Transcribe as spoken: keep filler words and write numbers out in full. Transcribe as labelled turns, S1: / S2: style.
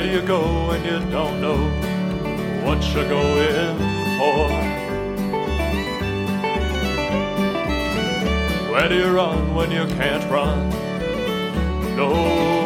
S1: Where do you go when you don't know what you're going for? Where do you run when you can't run no